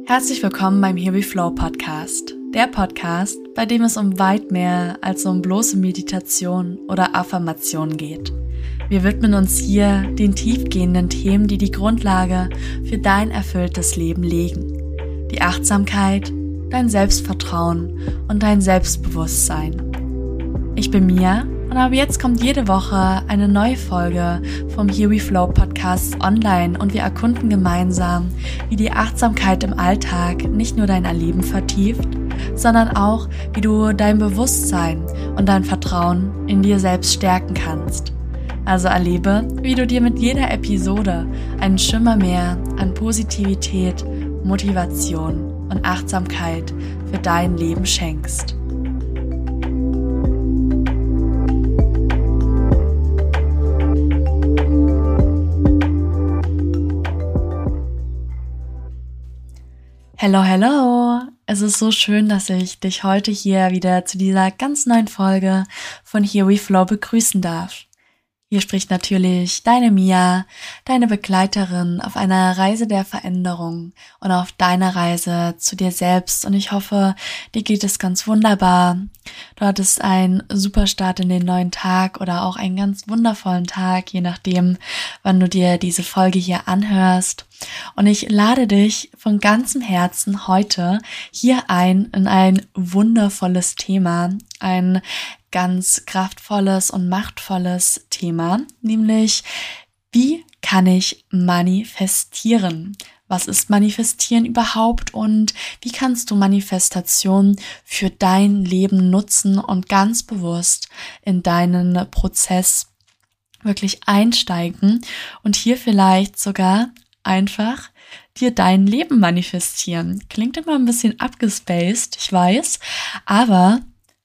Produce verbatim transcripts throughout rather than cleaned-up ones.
Herzlich willkommen beim Here We Flow Podcast, der Podcast, bei dem es um weit mehr als um bloße Meditation oder Affirmation geht. Wir widmen uns hier den tiefgehenden Themen, die die Grundlage für dein erfülltes Leben legen. Die Achtsamkeit, dein Selbstvertrauen und dein Selbstbewusstsein. Ich bin Mia und ab jetzt kommt jede Woche eine neue Folge vom Here We Flow Podcast online und wir erkunden gemeinsam, wie die Achtsamkeit im Alltag nicht nur dein Erleben vertieft, sondern auch, wie du dein Bewusstsein und dein Vertrauen in dir selbst stärken kannst. Also erlebe, wie du dir mit jeder Episode einen Schimmer mehr an Positivität, Motivation und Achtsamkeit für dein Leben schenkst. Hello, hello! Es ist so schön, dass ich dich heute hier wieder zu dieser ganz neuen Folge von Here We Flow begrüßen darf. Hier spricht natürlich deine Mia, deine Begleiterin auf einer Reise der Veränderung und auf deiner Reise zu dir selbst. Und ich hoffe, dir geht es ganz wunderbar. Du hattest einen super Start in den neuen Tag oder auch einen ganz wundervollen Tag, je nachdem, wann du dir diese Folge hier anhörst. Und ich lade dich von ganzem Herzen heute hier ein in ein wundervolles Thema, ein ganz kraftvolles und machtvolles Thema, nämlich wie kann ich manifestieren? Was ist Manifestieren überhaupt und wie kannst du Manifestation für dein Leben nutzen und ganz bewusst in deinen Prozess wirklich einsteigen und hier vielleicht sogar einfach dir dein Leben manifestieren? Klingt immer ein bisschen abgespaced, ich weiß, aber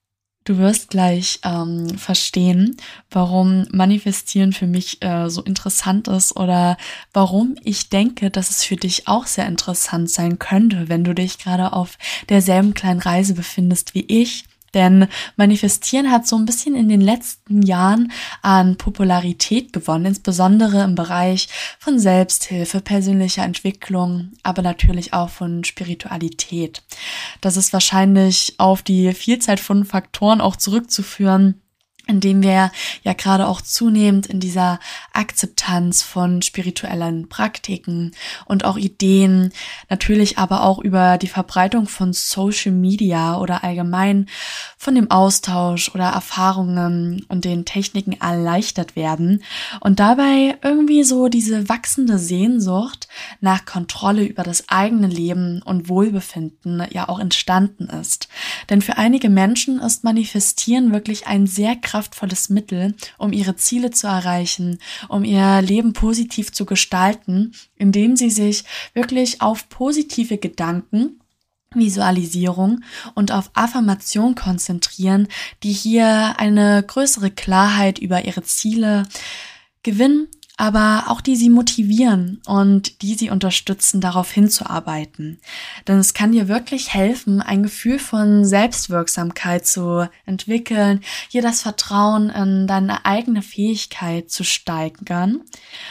du wirst gleich ähm, verstehen, warum Manifestieren für mich äh, so interessant ist oder warum ich denke, dass es für dich auch sehr interessant sein könnte, wenn du dich gerade auf derselben kleinen Reise befindest wie ich. Denn Manifestieren hat so ein bisschen in den letzten Jahren an Popularität gewonnen, insbesondere im Bereich von Selbsthilfe, persönlicher Entwicklung, aber natürlich auch von Spiritualität. Das ist wahrscheinlich auf die Vielzahl von Faktoren auch zurückzuführen, indem wir ja gerade auch zunehmend in dieser Akzeptanz von spirituellen Praktiken und auch Ideen, natürlich aber auch über die Verbreitung von Social Media oder allgemein von dem Austausch oder Erfahrungen und den Techniken erleichtert werden und dabei irgendwie so diese wachsende Sehnsucht nach Kontrolle über das eigene Leben und Wohlbefinden ja auch entstanden ist. Denn für einige Menschen ist Manifestieren wirklich ein sehr kraftvolles Mittel, um ihre Ziele zu erreichen, um ihr Leben positiv zu gestalten, indem sie sich wirklich auf positive Gedanken, Visualisierung und auf Affirmation konzentrieren, die hier eine größere Klarheit über ihre Ziele gewinnen, aber auch die sie motivieren und die sie unterstützen, darauf hinzuarbeiten. Denn es kann dir wirklich helfen, ein Gefühl von Selbstwirksamkeit zu entwickeln, hier das Vertrauen in deine eigene Fähigkeit zu steigern.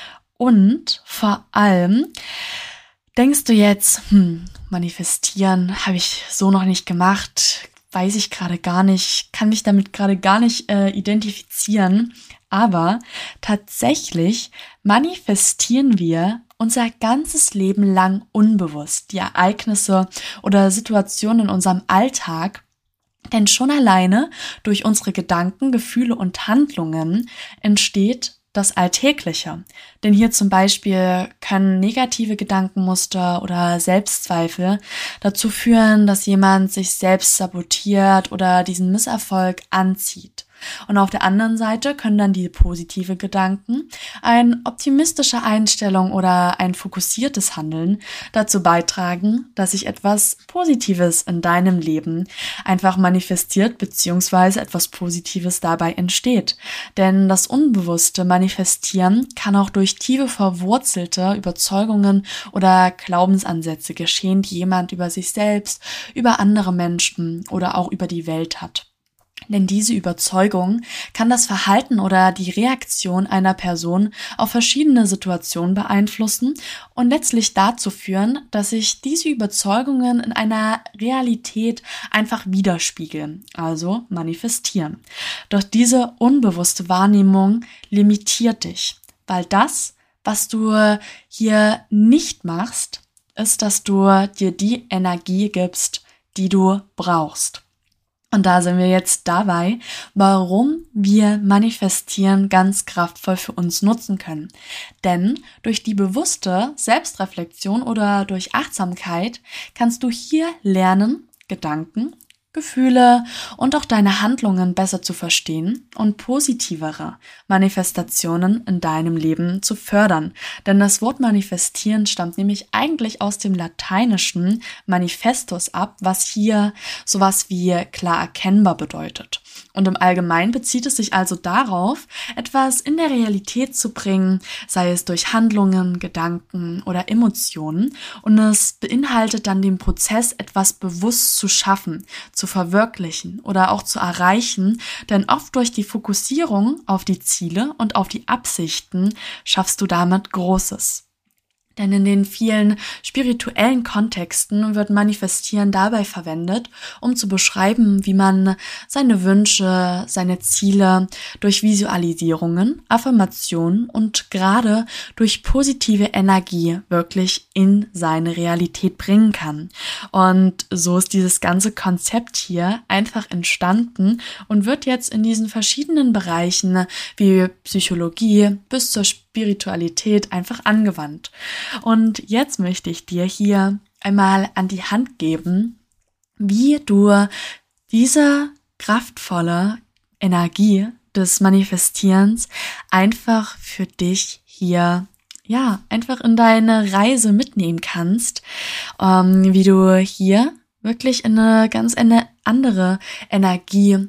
Und vor allem denkst du jetzt, hm, manifestieren habe ich so noch nicht gemacht, weiß ich gerade gar nicht, kann mich damit gerade gar nicht äh, identifizieren. Aber tatsächlich manifestieren wir unser ganzes Leben lang unbewusst die Ereignisse oder Situationen in unserem Alltag, denn schon alleine durch unsere Gedanken, Gefühle und Handlungen entsteht das Alltägliche. Denn hier zum Beispiel können negative Gedankenmuster oder Selbstzweifel dazu führen, dass jemand sich selbst sabotiert oder diesen Misserfolg anzieht. Und auf der anderen Seite können dann die positive Gedanken, eine optimistische Einstellung oder ein fokussiertes Handeln dazu beitragen, dass sich etwas Positives in deinem Leben einfach manifestiert bzw. etwas Positives dabei entsteht. Denn das unbewusste Manifestieren kann auch durch tiefe verwurzelte Überzeugungen oder Glaubensansätze geschehen, die jemand über sich selbst, über andere Menschen oder auch über die Welt hat. Denn diese Überzeugung kann das Verhalten oder die Reaktion einer Person auf verschiedene Situationen beeinflussen und letztlich dazu führen, dass sich diese Überzeugungen in einer Realität einfach widerspiegeln, also manifestieren. Doch diese unbewusste Wahrnehmung limitiert dich, weil das, was du hier nicht machst, ist, dass du dir die Energie gibst, die du brauchst. Und da sind wir jetzt dabei, warum wir Manifestieren ganz kraftvoll für uns nutzen können. Denn durch die bewusste Selbstreflexion oder durch Achtsamkeit kannst du hier lernen, Gedanken, Gefühle und auch deine Handlungen besser zu verstehen und positivere Manifestationen in deinem Leben zu fördern. Denn das Wort manifestieren stammt nämlich eigentlich aus dem lateinischen Manifestus ab, was hier sowas wie klar erkennbar bedeutet. Und im Allgemeinen bezieht es sich also darauf, etwas in der Realität zu bringen, sei es durch Handlungen, Gedanken oder Emotionen. Und es beinhaltet dann den Prozess, etwas bewusst zu schaffen, zu verwirklichen oder auch zu erreichen. Denn oft durch die Fokussierung auf die Ziele und auf die Absichten schaffst du damit Großes. Denn in den vielen spirituellen Kontexten wird Manifestieren dabei verwendet, um zu beschreiben, wie man seine Wünsche, seine Ziele durch Visualisierungen, Affirmationen und gerade durch positive Energie wirklich in seine Realität bringen kann. Und so ist dieses ganze Konzept hier einfach entstanden und wird jetzt in diesen verschiedenen Bereichen wie Psychologie bis zur Spiritualität einfach angewandt. Und jetzt möchte ich dir hier einmal an die Hand geben, wie du diese kraftvolle Energie des Manifestierens einfach für dich hier, ja, einfach in deine Reise mitnehmen kannst, ähm, wie du hier wirklich in eine ganz eine andere Energie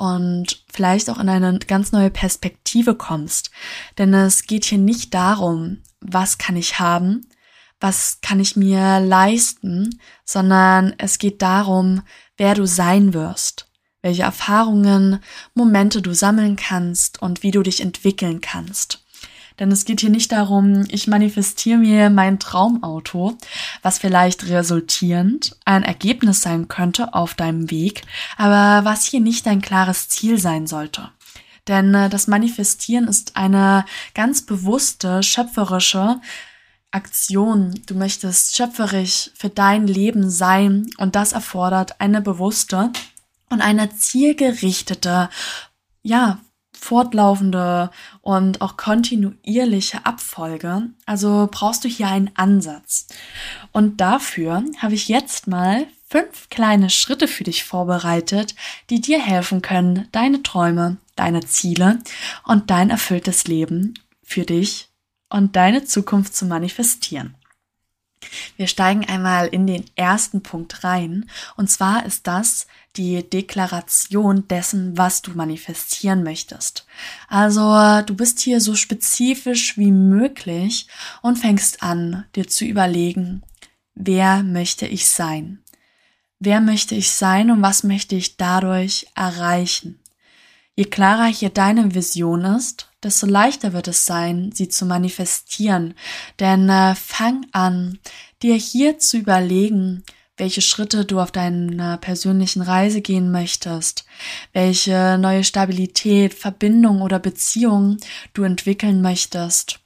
und vielleicht auch in eine ganz neue Perspektive kommst. Denn es geht hier nicht darum, was kann ich haben, was kann ich mir leisten, sondern es geht darum, wer du sein wirst, welche Erfahrungen, Momente du sammeln kannst und wie du dich entwickeln kannst. Denn es geht hier nicht darum, ich manifestiere mir mein Traumauto, was vielleicht resultierend ein Ergebnis sein könnte auf deinem Weg, aber was hier nicht dein klares Ziel sein sollte. Denn das Manifestieren ist eine ganz bewusste, schöpferische Aktion. Du möchtest schöpferisch für dein Leben sein und das erfordert eine bewusste und eine zielgerichtete, ja, fortlaufende und auch kontinuierliche Abfolge. Also brauchst du hier einen Ansatz. Und dafür habe ich jetzt mal fünf kleine Schritte für dich vorbereitet, die dir helfen können, deine Träume, deine Ziele und dein erfülltes Leben für dich und deine Zukunft zu manifestieren. Wir steigen einmal in den ersten Punkt rein, und zwar ist das die Deklaration dessen, was du manifestieren möchtest. Also du bist hier so spezifisch wie möglich und fängst an, dir zu überlegen, wer möchte ich sein? Wer möchte ich sein und was möchte ich dadurch erreichen? Je klarer hier deine Vision ist, desto leichter wird es sein, sie zu manifestieren. Denn äh, fang an, dir hier zu überlegen, welche Schritte du auf deiner persönlichen Reise gehen möchtest, welche neue Stabilität, Verbindung oder Beziehung du entwickeln möchtest.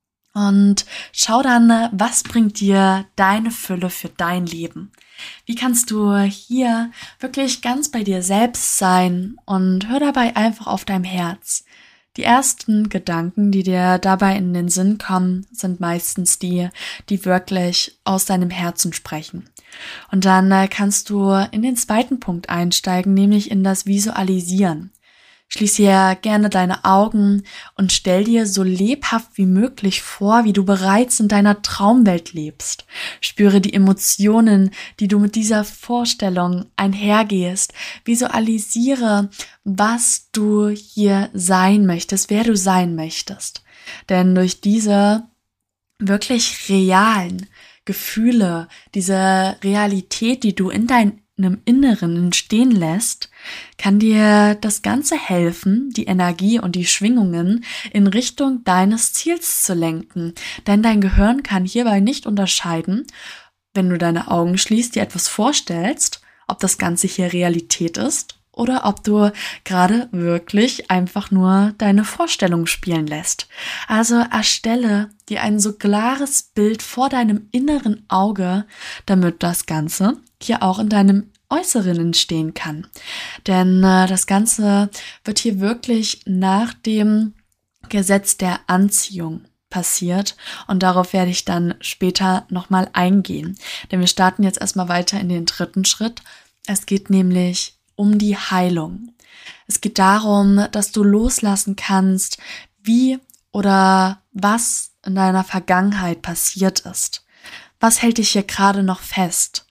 Und schau dann, was bringt dir deine Fülle für dein Leben? Wie kannst du hier wirklich ganz bei dir selbst sein und hör dabei einfach auf dein Herz. Die ersten Gedanken, die dir dabei in den Sinn kommen, sind meistens die, die wirklich aus deinem Herzen sprechen. Und dann kannst du in den zweiten Punkt einsteigen, nämlich in das Visualisieren. Schließ hier gerne deine Augen und stell dir so lebhaft wie möglich vor, wie du bereits in deiner Traumwelt lebst. Spüre die Emotionen, die du mit dieser Vorstellung einhergehst. Visualisiere, was du hier sein möchtest, wer du sein möchtest. Denn durch diese wirklich realen Gefühle, diese Realität, die du in dein deinem Inneren entstehen lässt, kann dir das Ganze helfen, die Energie und die Schwingungen in Richtung deines Ziels zu lenken. Denn dein Gehirn kann hierbei nicht unterscheiden, wenn du deine Augen schließt, dir etwas vorstellst, ob das Ganze hier Realität ist oder ob du gerade wirklich einfach nur deine Vorstellung spielen lässt. Also erstelle dir ein so klares Bild vor deinem inneren Auge, damit das Ganze hier auch in deinem Äußeren entstehen kann. Denn äh, das Ganze wird hier wirklich nach dem Gesetz der Anziehung passiert und darauf werde ich dann später nochmal eingehen. Denn wir starten jetzt erstmal weiter in den dritten Schritt. Es geht nämlich um die Heilung. Es geht darum, dass du loslassen kannst, wie oder was in deiner Vergangenheit passiert ist. Was hält dich hier gerade noch fest?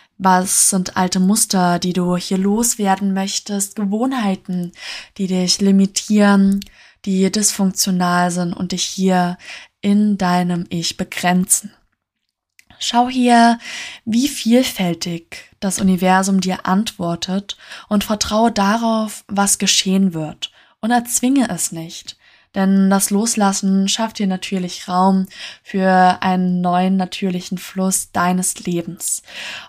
Was sind alte Muster, die du hier loswerden möchtest? Gewohnheiten, die dich limitieren, die dysfunktional sind und dich hier in deinem Ich begrenzen. Schau hier, wie vielfältig das Universum dir antwortet und vertraue darauf, was geschehen wird und erzwinge es nicht. Denn das Loslassen schafft dir natürlich Raum für einen neuen natürlichen Fluss deines Lebens.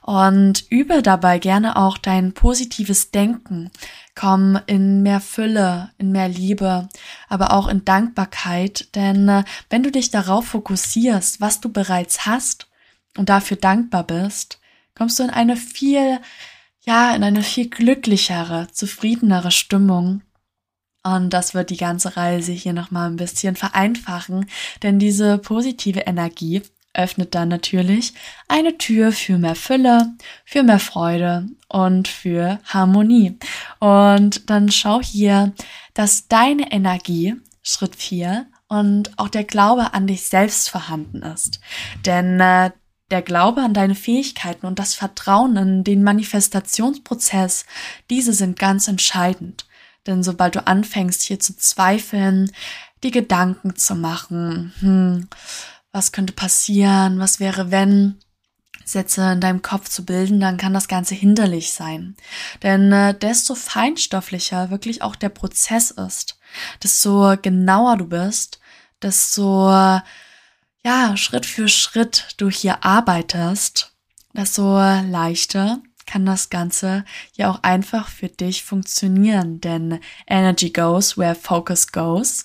Und übe dabei gerne auch dein positives Denken. Komm in mehr Fülle, in mehr Liebe, aber auch in Dankbarkeit. Denn wenn du dich darauf fokussierst, was du bereits hast und dafür dankbar bist, kommst du in eine viel, ja, in eine viel glücklichere, zufriedenere Stimmung. Und das wird die ganze Reise hier nochmal ein bisschen vereinfachen, denn diese positive Energie öffnet dann natürlich eine Tür für mehr Fülle, für mehr Freude und für Harmonie. Und dann schau hier, dass deine Energie, Schritt vier, und auch der Glaube an dich selbst vorhanden ist. Denn äh, der Glaube an deine Fähigkeiten und das Vertrauen in den Manifestationsprozess, diese sind ganz entscheidend. Denn sobald du anfängst, hier zu zweifeln, die Gedanken zu machen, hm, was könnte passieren, was wäre, wenn, Sätze in deinem Kopf zu bilden, dann kann das Ganze hinderlich sein. Denn äh, desto feinstofflicher wirklich auch der Prozess ist, desto genauer du bist, desto ja, Schritt für Schritt du hier arbeitest, desto leichter kann das Ganze ja auch einfach für dich funktionieren, denn Energy goes where focus goes.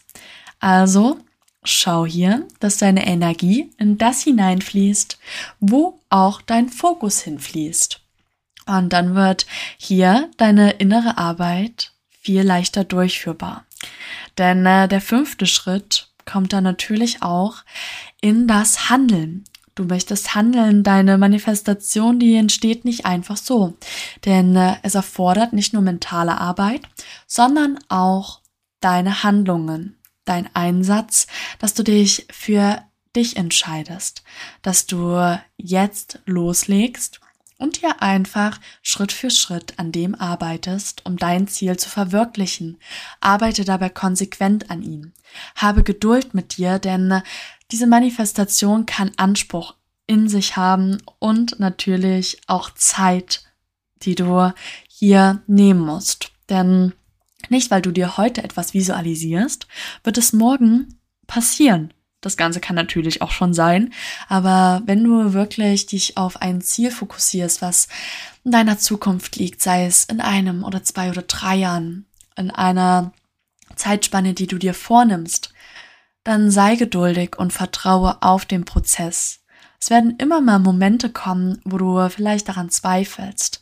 Also schau hier, dass deine Energie in das hineinfließt, wo auch dein Fokus hinfließt. Und dann wird hier deine innere Arbeit viel leichter durchführbar. Denn äh, der fünfte Schritt kommt dann natürlich auch in das Handeln. Du möchtest handeln, deine Manifestation, die entsteht nicht einfach so. Denn äh, es erfordert nicht nur mentale Arbeit, sondern auch deine Handlungen, dein Einsatz, dass du dich für dich entscheidest, dass du jetzt loslegst und hier einfach Schritt für Schritt an dem arbeitest, um dein Ziel zu verwirklichen. Arbeite dabei konsequent an ihm. Habe Geduld mit dir, denn diese Manifestation kann Anspruch in sich haben und natürlich auch Zeit, die du hier nehmen musst. Denn nicht, weil du dir heute etwas visualisierst, wird es morgen passieren. Das Ganze kann natürlich auch schon sein, aber wenn du wirklich dich auf ein Ziel fokussierst, was in deiner Zukunft liegt, sei es in einem oder zwei oder drei Jahren, in einer Zeitspanne, die du dir vornimmst, dann sei geduldig und vertraue auf den Prozess. Es werden immer mal Momente kommen, wo du vielleicht daran zweifelst,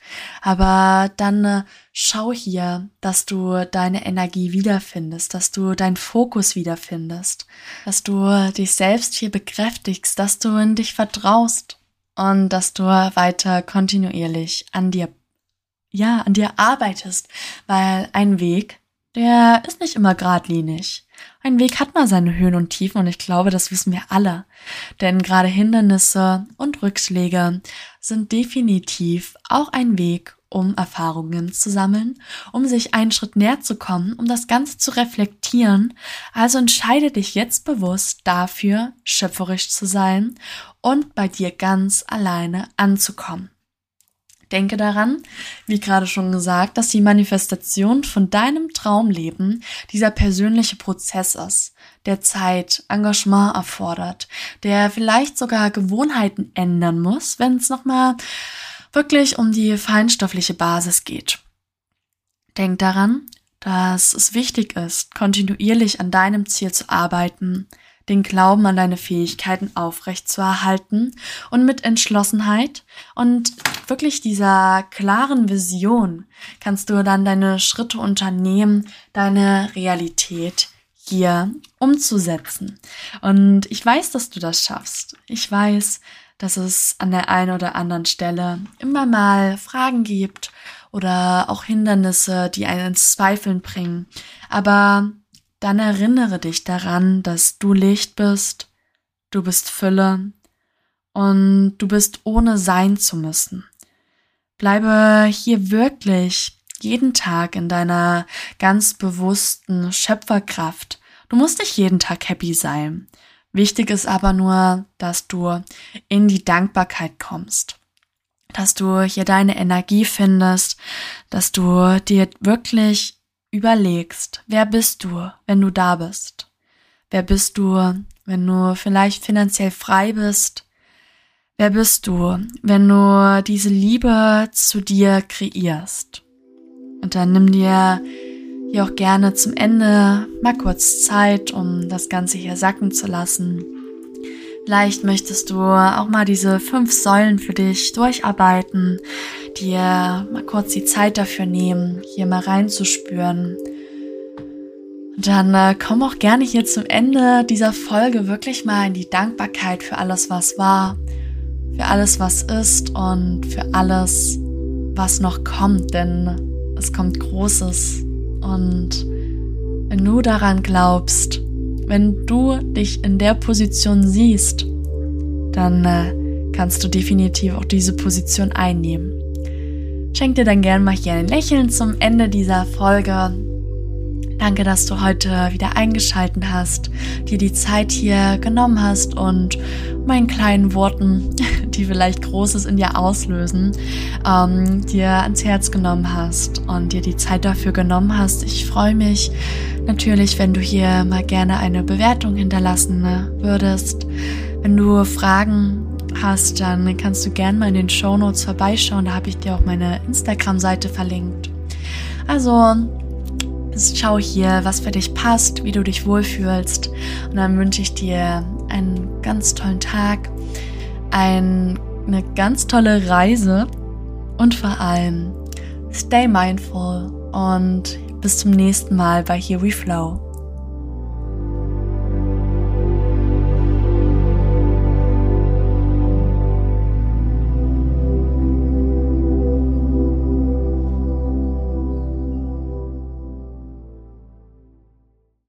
aber dann äh, schau hier, dass du deine Energie wiederfindest, dass du deinen Fokus wiederfindest, dass du dich selbst hier bekräftigst, dass du in dich vertraust und dass du weiter kontinuierlich an dir, ja, an dir arbeitest, weil ein Weg, der ist nicht immer geradlinig. Ein Weg hat mal seine Höhen und Tiefen und ich glaube, das wissen wir alle. Denn gerade Hindernisse und Rückschläge sind definitiv auch ein Weg, um Erfahrungen zu sammeln, um sich einen Schritt näher zu kommen, um das Ganze zu reflektieren. Also entscheide dich jetzt bewusst dafür, schöpferisch zu sein und bei dir ganz alleine anzukommen. Denke daran, wie gerade schon gesagt, dass die Manifestation von deinem Traumleben dieser persönliche Prozess ist, der Zeit, Engagement erfordert, der vielleicht sogar Gewohnheiten ändern muss, wenn es nochmal wirklich um die feinstoffliche Basis geht. Denk daran, dass es wichtig ist, kontinuierlich an deinem Ziel zu arbeiten, den Glauben an deine Fähigkeiten aufrechtzuerhalten und mit Entschlossenheit und wirklich dieser klaren Vision kannst du dann deine Schritte unternehmen, deine Realität hier umzusetzen. Und ich weiß, dass du das schaffst. Ich weiß, dass es an der einen oder anderen Stelle immer mal Fragen gibt oder auch Hindernisse, die einen ins Zweifeln bringen. Aber dann erinnere dich daran, dass du Licht bist, du bist Fülle und du bist ohne sein zu müssen. Bleibe hier wirklich jeden Tag in deiner ganz bewussten Schöpferkraft. Du musst nicht jeden Tag happy sein. Wichtig ist aber nur, dass du in die Dankbarkeit kommst, dass du hier deine Energie findest, dass du dir wirklich überlegst, wer bist du, wenn du da bist? Wer bist du, wenn du vielleicht finanziell frei bist? Wer bist du, wenn du diese Liebe zu dir kreierst? Und dann nimm dir hier auch gerne zum Ende mal kurz Zeit, um das Ganze hier sacken zu lassen. Vielleicht möchtest du auch mal diese fünf Säulen für dich durcharbeiten, dir mal kurz die Zeit dafür nehmen, hier mal reinzuspüren. Und dann äh, komm auch gerne hier zum Ende dieser Folge wirklich mal in die Dankbarkeit für alles, was war, für alles, was ist und für alles, was noch kommt, denn es kommt Großes. Und wenn du daran glaubst, wenn du dich in der Position siehst, dann äh, kannst du definitiv auch diese Position einnehmen. Schenk dir dann gerne mal hier ein Lächeln zum Ende dieser Folge. Danke, dass du heute wieder eingeschaltet hast, dir die Zeit hier genommen hast und meinen kleinen Worten, die vielleicht Großes in dir auslösen, ähm, dir ans Herz genommen hast und dir die Zeit dafür genommen hast. Ich freue mich natürlich, wenn du hier mal gerne eine Bewertung hinterlassen würdest. Wenn du Fragen hast, dann kannst du gerne mal in den Shownotes vorbeischauen. Da habe ich dir auch meine Instagram-Seite verlinkt. Also schau hier, was für dich passt, wie du dich wohlfühlst. Und dann wünsche ich dir einen ganz tollen Tag, ein, eine ganz tolle Reise und vor allem stay mindful und bis zum nächsten Mal bei Here We Flow.